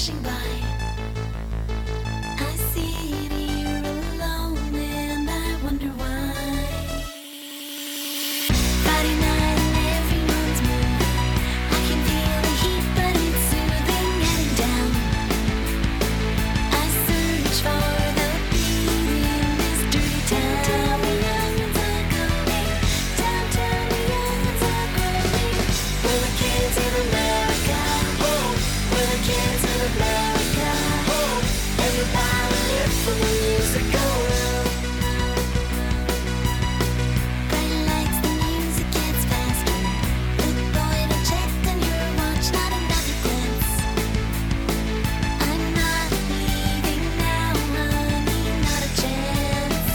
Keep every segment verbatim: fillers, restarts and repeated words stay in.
flashing by. I sit here alone and I wonder why. Friday night and everyone's moving. I can feel the heat, but it's soothing. Heading down, I search for the beat in this dirty town. Tell me young'uns are calling. Tell, tell me young'uns are calling. We're the kids in America. We're the kids in America. Everybody live for the music go round. Bright lights, the music gets faster. Look, boy, don't check on your watch, not another glance. I'm not leaving now, honey, not a chance.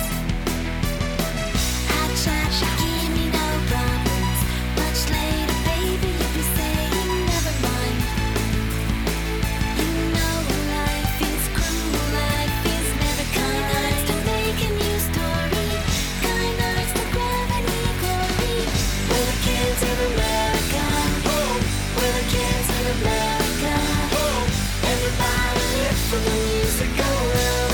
Hot shot, give me no problems. Much later, baby, you'll be saying never mind. You know life is cruel, life is never kind. Hearts to make a new story, kind hearts to gravity and glory. We're the kids in America. We're the kids in America. Everybody live for the music go round.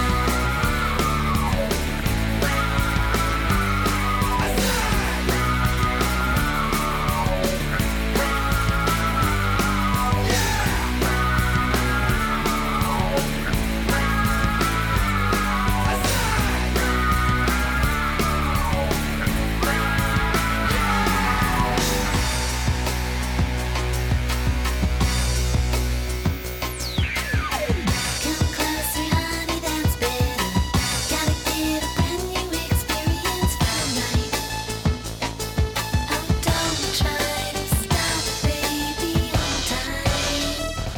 Come closer, honey, that's better. Gotta get a brand new experience for the night. Oh, don't try to stop, baby, hold tight.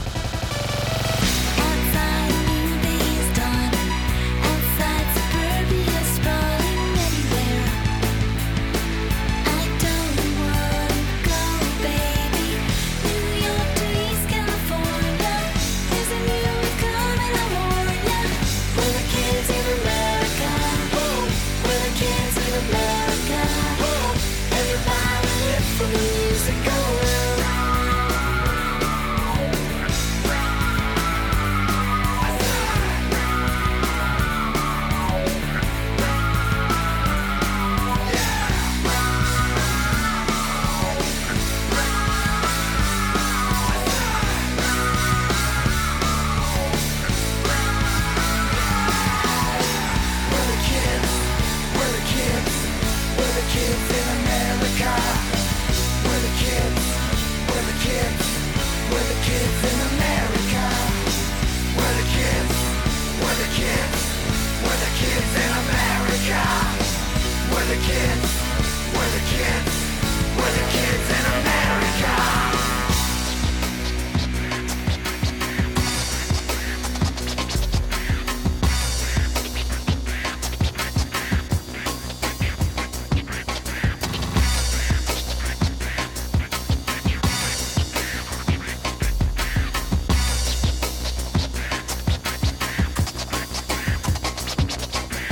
Outside, a new day is dawning. Outside, suburbia sprawling everywhere. I don't wanna go, baby. New York to East California. There's a new wave coming, I warn ya. We're the kids in America. We're the kids in America. Everybody live for the music go round. We're the kids, we're the kids, we're the kids in America. We're the kids, we're the kids, we're the kids in America. We're the kids, we're the kids, we're the kids in America. We're the kids, we're the kids, we're the kids in America.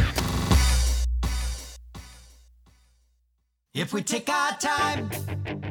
If we take our time